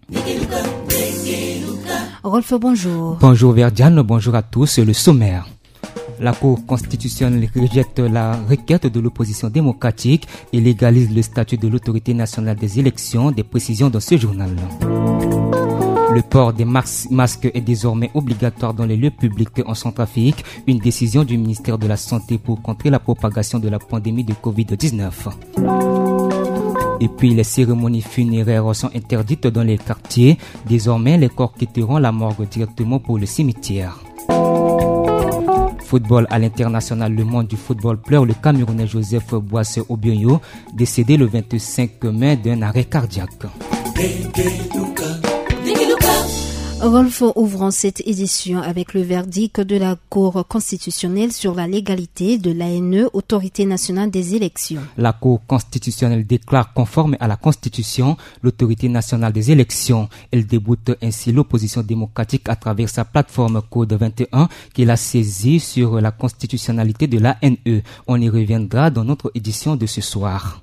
Rolf, bonjour. Bonjour Verdiane, bonjour à tous. Le sommaire. La Cour constitutionnelle rejette la requête de l'opposition démocratique et légalise le statut de l'autorité nationale des élections. Des précisions dans ce journal. Le port des masques est désormais obligatoire dans les lieux publics en Centrafrique. Une décision du ministère de la Santé pour contrer la propagation de la pandémie de Covid-19. Et puis les cérémonies funéraires sont interdites dans les quartiers. Désormais, les corps quitteront la morgue directement pour le cimetière. Football à l'international, le monde du football pleure le Camerounais Joseph Boissé Obioyo, décédé le 25 mai d'un arrêt cardiaque. Rolf, ouvrant cette édition avec le verdict de la Cour constitutionnelle sur la légalité de l'ANE, Autorité nationale des élections. La Cour constitutionnelle déclare conforme à la Constitution l'Autorité nationale des élections. Elle déboute ainsi l'opposition démocratique à travers sa plateforme Code 21 qu'elle a saisie sur la constitutionnalité de l'ANE. On y reviendra dans notre édition de ce soir.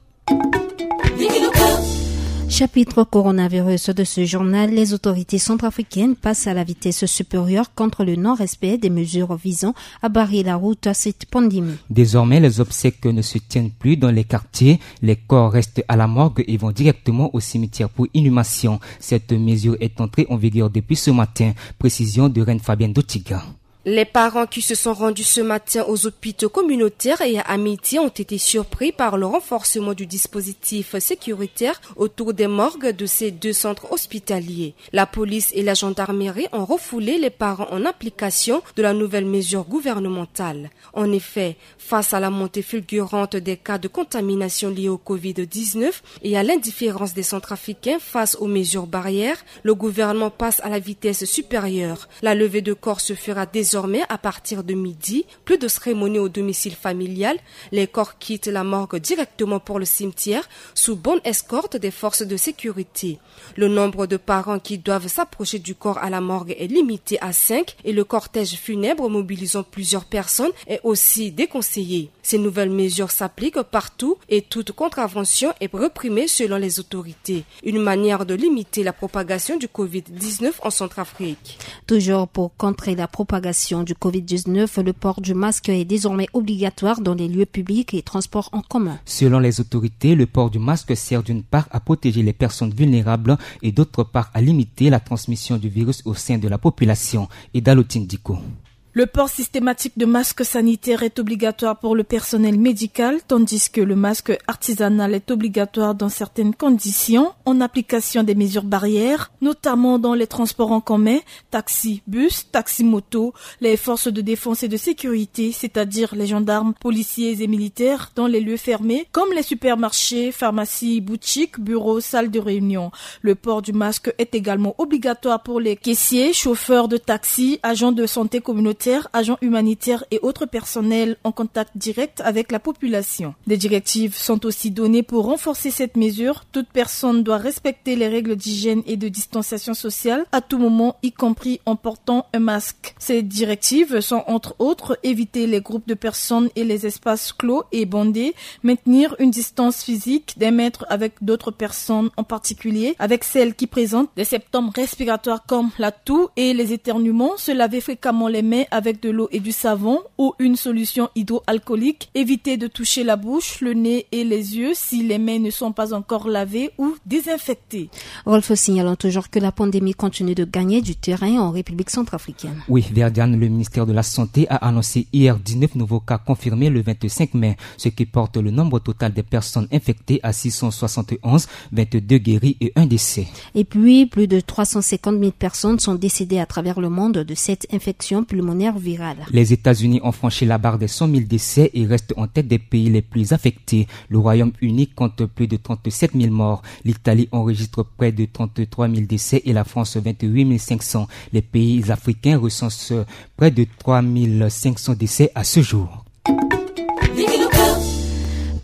Chapitre coronavirus de ce journal, les autorités centrafricaines passent à la vitesse supérieure contre le non-respect des mesures visant à barrer la route à cette pandémie. Désormais, les obsèques ne se tiennent plus dans les quartiers, les corps restent à la morgue et vont directement au cimetière pour inhumation. Cette mesure est entrée en vigueur depuis ce matin. Précision de Reine Fabienne Dotiga. Les parents qui se sont rendus ce matin aux hôpitaux communautaires et à Amitié ont été surpris par le renforcement du dispositif sécuritaire autour des morgues de ces deux centres hospitaliers. La police et la gendarmerie ont refoulé les parents en application de la nouvelle mesure gouvernementale. En effet, face à la montée fulgurante des cas de contamination liés au Covid-19 et à l'indifférence des Centrafricains face aux mesures barrières, le gouvernement passe à la vitesse supérieure. La levée de corps se fera désormais à partir de midi, plus de cérémonie au domicile familial, les corps quittent la morgue directement pour le cimetière sous bonne escorte des forces de sécurité. Le nombre de parents qui doivent s'approcher du corps à la morgue est limité à 5 et le cortège funèbre mobilisant plusieurs personnes est aussi déconseillé. Ces nouvelles mesures s'appliquent partout et toute contravention est réprimée selon les autorités. Une manière de limiter la propagation du Covid-19 en Centrafrique. Toujours pour contrer la propagation du Covid-19, le port du masque est désormais obligatoire dans les lieux publics et transports en commun. Selon les autorités, le port du masque sert d'une part à protéger les personnes vulnérables et d'autre part à limiter la transmission du virus au sein de la population. Et Dalotine Diko. Le port systématique de masques sanitaires est obligatoire pour le personnel médical, tandis que le masque artisanal est obligatoire dans certaines conditions, en application des mesures barrières, notamment dans les transports en commun, taxi, bus, taxi moto, les forces de défense et de sécurité, c'est-à-dire les gendarmes, policiers et militaires, dans les lieux fermés, comme les supermarchés, pharmacies, boutiques, bureaux, salles de réunion. Le port du masque est également obligatoire pour les caissiers, chauffeurs de taxi, agents de santé communautaire, agents humanitaires et autres personnels en contact direct avec la population. Des directives sont aussi données pour renforcer cette mesure. Toute personne doit respecter les règles d'hygiène et de distanciation sociale à tout moment, y compris en portant un masque. Ces directives sont entre autres éviter les groupes de personnes et les espaces clos et bondés, maintenir une distance physique d'1 mètre avec d'autres personnes, en particulier avec celles qui présentent des symptômes respiratoires comme la toux et les éternuements, se laver fréquemment les mains avec de l'eau et du savon ou une solution hydroalcoolique. Éviter de toucher la bouche, le nez et les yeux si les mains ne sont pas encore lavées ou désinfectées. Rolf, signalant toujours que la pandémie continue de gagner du terrain en République centrafricaine. Oui, Verdiane, le ministère de la Santé a annoncé hier 19 nouveaux cas confirmés le 25 mai, ce qui porte le nombre total des personnes infectées à 671, 22 guéris et 1 décès. Et puis, plus de 350 000 personnes sont décédées à travers le monde de cette infection pulmonaire virale. Les États-Unis ont franchi la barre des 100 000 décès et restent en tête des pays les plus affectés. Le Royaume-Uni compte plus de 37 000 morts. L'Italie enregistre près de 33 000 décès et la France 28 500. Les pays africains recensent près de 3 500 décès à ce jour.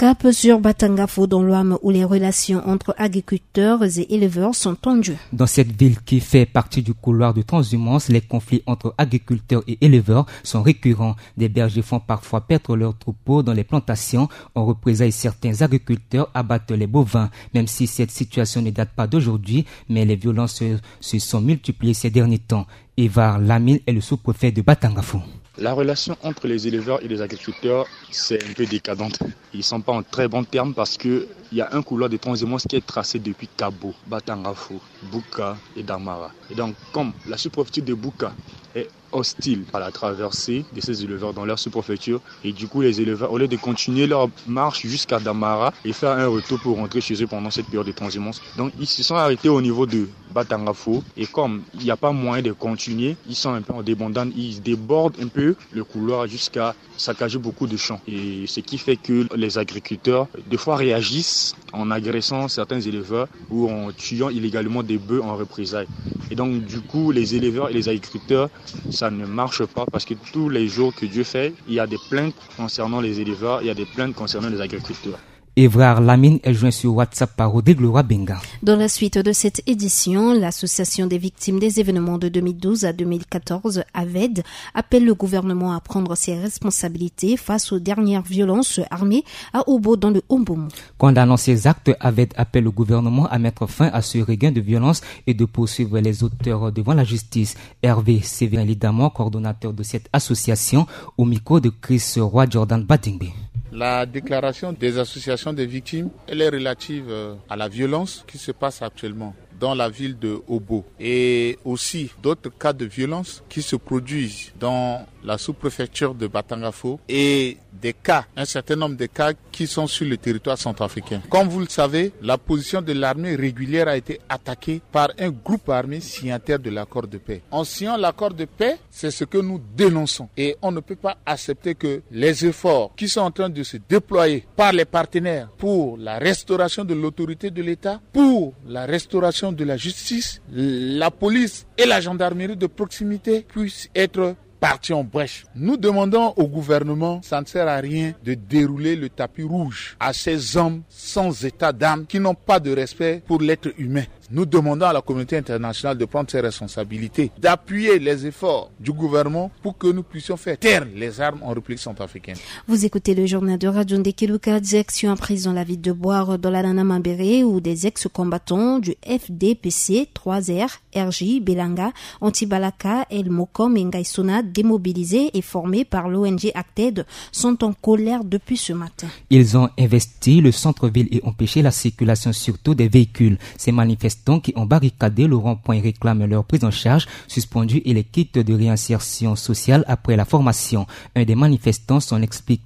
Cap sur Batangafo dans l'Ouam où les relations entre agriculteurs et éleveurs sont tendues. Dans cette ville qui fait partie du couloir de transhumance, les conflits entre agriculteurs et éleveurs sont récurrents. Des bergers font parfois perdre leurs troupeaux dans les plantations. En représailles, certains agriculteurs abattent les bovins. Même si cette situation ne date pas d'aujourd'hui, mais les violences se sont multipliées ces derniers temps. Ivar Lamine est le sous-préfet de Batangafo. La relation entre les éleveurs et les agriculteurs, c'est un peu décadente. Ils ne sont pas en très bons termes parce qu'il y a un couloir de transhumance qui est tracé depuis Kabo, Batangafo, Bouka et Damara. Et donc, comme la sous-préfecture de Bouka est hostile à la traversée de ces éleveurs dans leur sous-préfecture, et du coup les éleveurs, au lieu de continuer leur marche jusqu'à Damara et faire un retour pour rentrer chez eux pendant cette période de transhumance, donc ils se sont arrêtés au niveau de Batangafo, et comme il n'y a pas moyen de continuer, ils sont un peu en débandade, ils débordent un peu le couloir jusqu'à saccager beaucoup de champs, et ce qui fait que les agriculteurs des fois réagissent en agressant certains éleveurs ou en tuant illégalement des bœufs en représailles. Et donc du coup les éleveurs et les agriculteurs, ça ne marche pas parce que tous les jours que Dieu fait, il y a des plaintes concernant les éleveurs, il y a des plaintes concernant les agriculteurs. Ivar Lamine est joint sur WhatsApp par Rodrigue Leroy Benga. Dans la suite de cette édition, l'association des victimes des événements de 2012 à 2014, AVED, appelle le gouvernement à prendre ses responsabilités face aux dernières violences armées à Obo dans le Omboum. Condamnant ces actes, AVED appelle le gouvernement à mettre fin à ce regain de violence et de poursuivre les auteurs devant la justice. Hervé Séverin Lidamon, coordonnateur de cette association, au micro de Chris Roy Jordan Badingbe. La déclaration des associations des victimes, elle est relative à la violence qui se passe actuellement dans la ville de Obo et aussi d'autres cas de violence qui se produisent dans la sous-préfecture de Batangafo et des cas, un certain nombre de cas qui sont sur le territoire centrafricain. Comme vous le savez, la position de l'armée régulière a été attaquée par un groupe armé signataire de l'accord de paix. En signant l'accord de paix, c'est ce que nous dénonçons et on ne peut pas accepter que les efforts qui sont en train de se déployer par les partenaires pour la restauration de l'autorité de l'État, pour la restauration de la justice, la police et la gendarmerie de proximité puissent être partis en brèche. Nous demandons au gouvernement, ça ne sert à rien de dérouler le tapis rouge à ces hommes sans état d'âme qui n'ont pas de respect pour l'être humain. Nous demandons à la communauté internationale de prendre ses responsabilités, d'appuyer les efforts du gouvernement pour que nous puissions faire taire les armes en République centrafricaine. Vous écoutez le journal de Radio Ndekiluka, direction prise dans la ville de Boire, dans la Nana Mambéré, où des ex-combattants du FDPC, 3R, RJ, Belanga, Antibalaka, El Mokom et Ngaïsona, démobilisés et formés par l'ONG Acted, sont en colère depuis ce matin. Ils ont investi le centre-ville et empêché la circulation surtout des véhicules. Ces manifestants qui ont barricadé le rond-point réclament leur prise en charge suspendue et les kits de réinsertion sociale après la formation. Un des manifestants s'en explique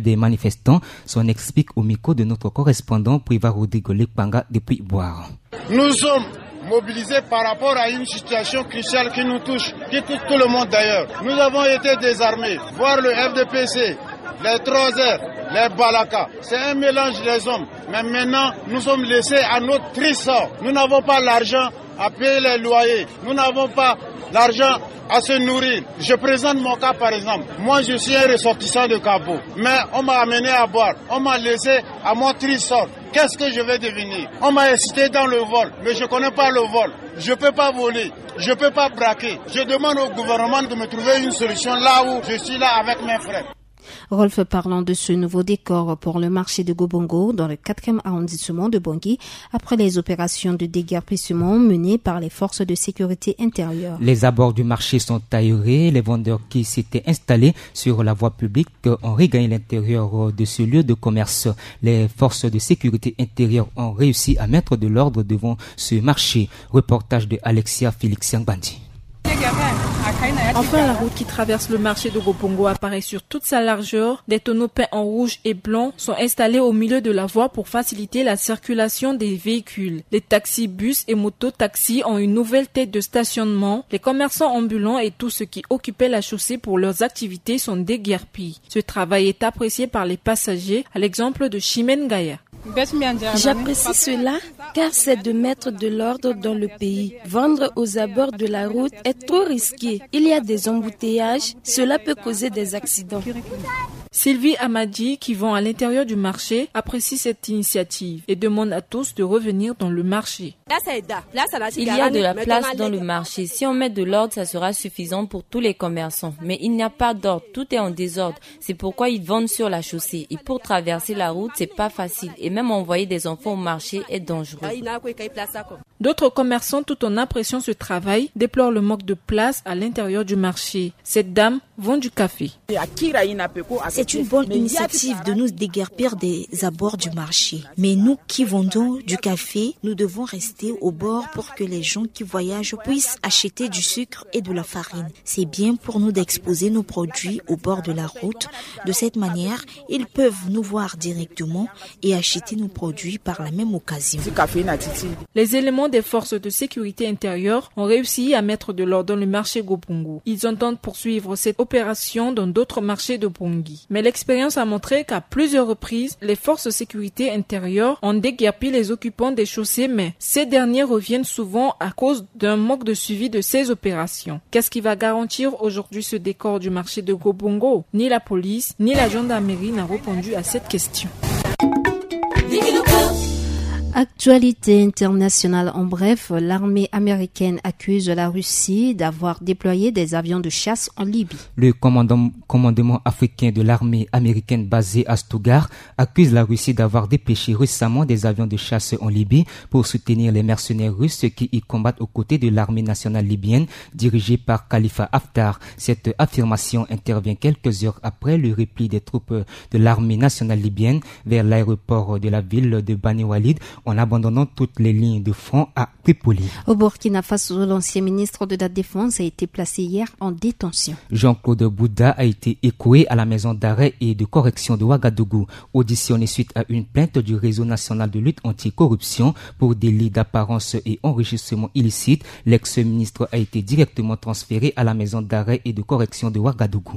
au micro de notre correspondant Priva Rodrigo Lepanga depuis Boire. Nous sommes mobilisés par rapport à une situation cruciale qui nous touche, qui touche tout le monde d'ailleurs. Nous avons été désarmés, voir le FDPC, les 3R, les Balaka, c'est un mélange des hommes. Mais maintenant, nous sommes laissés à notre triste sort. Nous n'avons pas l'argent à payer les loyers. Nous n'avons pas l'argent à se nourrir. Je présente mon cas par exemple. Moi, je suis un ressortissant de Cabo. Mais on m'a amené à boire. On m'a laissé à mon triste sort. Qu'est-ce que je vais devenir? On m'a incité dans le vol. Mais je ne connais pas le vol. Je ne peux pas voler. Je ne peux pas braquer. Je demande au gouvernement de me trouver une solution là où je suis là avec mes frères. Rolf parlant de ce nouveau décor pour le marché de Gobongo dans le 4e arrondissement de Bangui après les opérations de déguerpissement menées par les forces de sécurité intérieure. Les abords du marché sont aérés. Les vendeurs qui s'étaient installés sur la voie publique ont regagné l'intérieur de ce lieu de commerce. Les forces de sécurité intérieure ont réussi à mettre de l'ordre devant ce marché. Reportage de Alexia Félix Bandi. Enfin, la route qui traverse le marché de Gobongo apparaît sur toute sa largeur. Des tonneaux peints en rouge et blanc sont installés au milieu de la voie pour faciliter la circulation des véhicules. Les taxis, bus et moto-taxis ont une nouvelle tête de stationnement. Les commerçants ambulants et tous ceux qui occupaient la chaussée pour leurs activités sont déguerpis. Ce travail est apprécié par les passagers, à l'exemple de Chimène Gaïa. J'apprécie cela car c'est de mettre de l'ordre dans le pays. Vendre aux abords de la route est trop risqué. Il y a des embouteillages, cela peut causer des accidents. Sylvie Amadi, qui vend à l'intérieur du marché, apprécie cette initiative et demande à tous de revenir dans le marché. Il y a de la place dans le marché. Si on met de l'ordre, ça sera suffisant pour tous les commerçants. Mais il n'y a pas d'ordre, tout est en désordre. C'est pourquoi ils vendent sur la chaussée. Et pour traverser la route, c'est pas facile. Et même envoyer des enfants au marché est dangereux. D'autres commerçants, tout en appréciant ce travail, déplorent le manque de place à l'intérieur du marché. Cette dame vend du café. C'est une bonne initiative de nous déguerpir des abords du marché. Mais nous qui vendons du café, nous devons rester au bord pour que les gens qui voyagent puissent acheter du sucre et de la farine. C'est bien pour nous d'exposer nos produits au bord de la route. De cette manière, ils peuvent nous voir directement et acheter nos produits par la même occasion. Les éléments des forces de sécurité intérieure ont réussi à mettre de l'ordre dans le marché Gobongo. Ils entendent poursuivre cette opération dans d'autres marchés de Bangui. Mais l'expérience a montré qu'à plusieurs reprises, les forces de sécurité intérieure ont déguerpi les occupants des chaussées, mais ces derniers reviennent souvent à cause d'un manque de suivi de ces opérations. Qu'est-ce qui va garantir aujourd'hui ce décor du marché de Gobongo? Ni la police, ni la gendarmerie n'a répondu à cette question. Actualité internationale en bref, l'armée américaine accuse la Russie d'avoir déployé des avions de chasse en Libye. Le commandement africain de l'armée américaine basé à Stuttgart accuse la Russie d'avoir dépêché récemment des avions de chasse en Libye pour soutenir les mercenaires russes qui y combattent aux côtés de l'armée nationale libyenne dirigée par Khalifa Haftar. Cette affirmation intervient quelques heures après le repli des troupes de l'armée nationale libyenne vers l'aéroport de la ville de Bani Walid en abandonnant toutes les lignes de front à Tripoli. Au Burkina Faso, l'ancien ministre de la Défense a été placé hier en détention. Jean-Claude Bouda a été écroué à la maison d'arrêt et de correction de Ouagadougou, auditionné suite à une plainte du réseau national de lutte anti-corruption pour délit d'apparence et enrichissement illicite. L'ex-ministre a été directement transféré à la maison d'arrêt et de correction de Ouagadougou.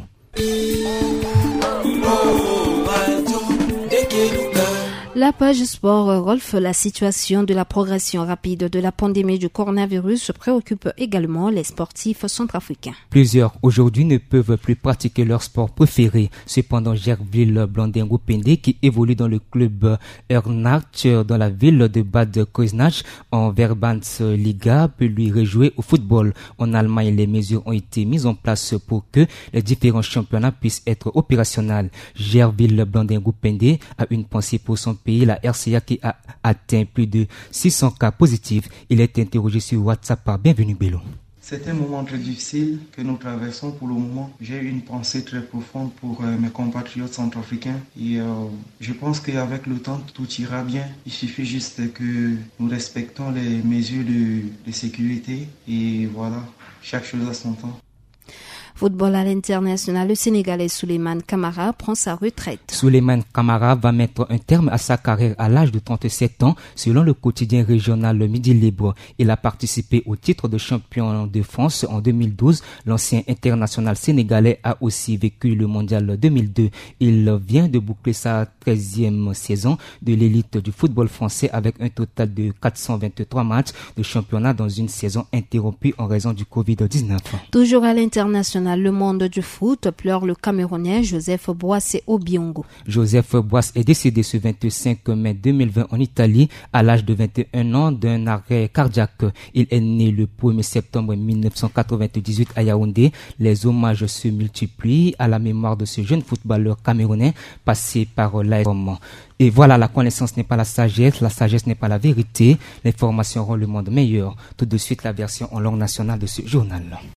La page sport, Rolf, la situation de la progression rapide de la pandémie du coronavirus préoccupe également les sportifs centrafricains. Plusieurs aujourd'hui ne peuvent plus pratiquer leur sport préféré. Cependant, Gerville Blandingo-Pendé, qui évolue dans le club Ernach dans la ville de Bad Kreuznach en Verbandsliga, peut lui rejouer au football. En Allemagne, les mesures ont été mises en place pour que les différents championnats puissent être opérationnels. Gerville Blandingo-Pendé a une pensée pour son pays, la RCA, qui a atteint plus de 600 cas positifs. Il est interrogé sur WhatsApp par Bienvenue Bello. C'est un moment très difficile que nous traversons pour le moment. J'ai une pensée très profonde pour mes compatriotes centrafricains et je pense qu'avec le temps, tout ira bien. Il suffit juste que nous respectons les mesures de sécurité et voilà, chaque chose à son temps. Football à l'international, le Sénégalais Souleymane Camara prend sa retraite. Souleymane Camara va mettre un terme à sa carrière à l'âge de 37 ans, selon le quotidien régional Midi Libre. Il a participé au titre de champion de France en 2012. L'ancien international sénégalais a aussi vécu le mondial 2002. Il vient de boucler sa 13e saison de l'élite du football français avec un total de 423 matchs de championnat dans une saison interrompue en raison du Covid-19. Toujours à l'international, le monde du foot pleure le Camerounais Joseph Boissé Obiango. Joseph Boissé est décédé ce 25 mai 2020 en Italie à l'âge de 21 ans d'un arrêt cardiaque. Il est né le 1er septembre 1998 à Yaoundé. Les hommages se multiplient à la mémoire de ce jeune footballeur camerounais passé par l'ASM. Et voilà, la connaissance n'est pas la sagesse n'est pas la vérité. L'information rend le monde meilleur. Tout de suite, la version en langue nationale de ce journal.